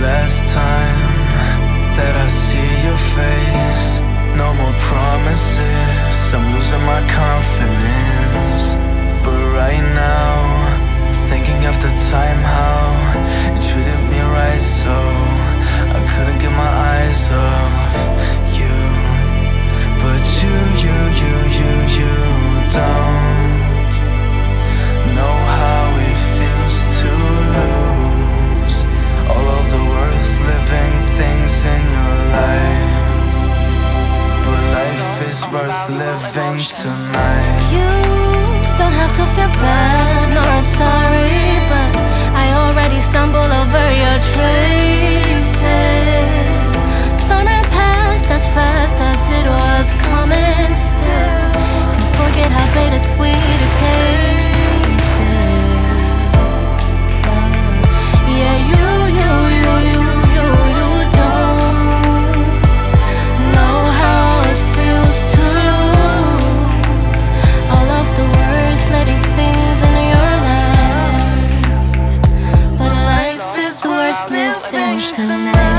last time that I see your face. No more promises, I'm losing my confidence. But right now, thinking of the time how you treated me right, so I couldn't get my eyes off you. But you don't know how it feels to lose all of the worth living things in your life. But life is worth living tonight. You don't have to feel bad nor sorry, but I already stumble over your traces. So not past as fast as it was coming. Still can't forget how bittersweet it tasted. Yeah, you don't know how it feels to lose all of the worth living things in your life. But life is worth living tonight.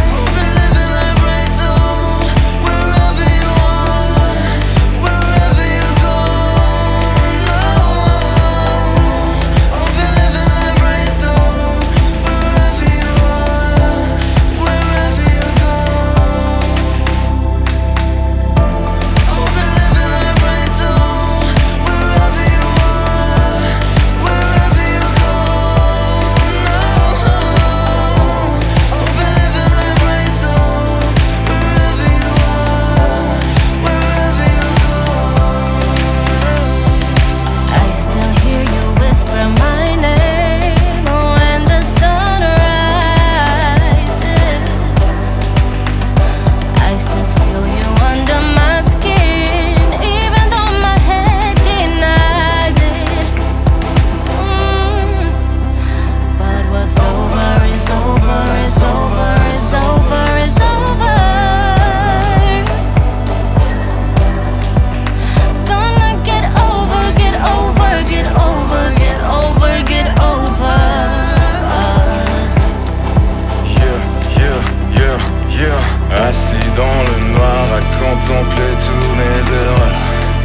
Assis dans le noir à contempler tous mes erreurs.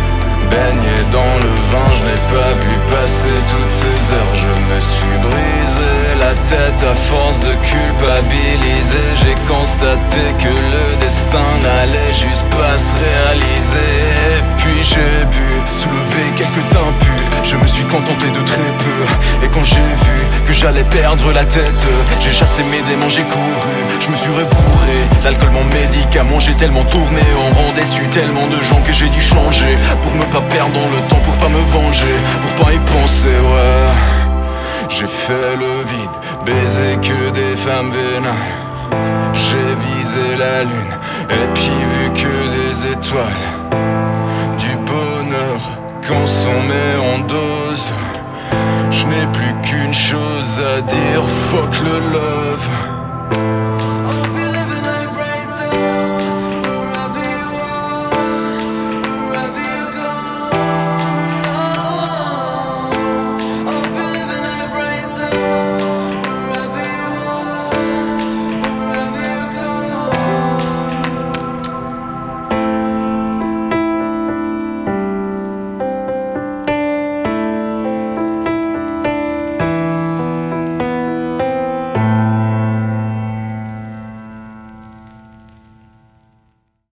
Baigné dans le vin, je n'ai pas vu passer toutes ces heures. Je me suis brisé la tête à force de culpabiliser. J'ai constaté que le destin n'allait juste pas se réaliser. Puis j'ai bu, soulever quelques impus. Je me suis contenté de très peu. Et quand j'ai vu que j'allais perdre la tête, j'ai chassé mes démons, j'ai couru. Je me suis rebourré, l'alcool mon médicament. J'ai tellement tourné en rond, déçu tellement de gens que j'ai dû changer. Pour me pas perdre dans le temps, pour pas me venger, pour pas y penser, ouais. J'ai fait le vide, baisé que des femmes vénales. J'ai visé la lune, et puis vu que des étoiles. Du bonheur consommé en dose. Je n'ai plus qu'une chose à dire, fuck le love.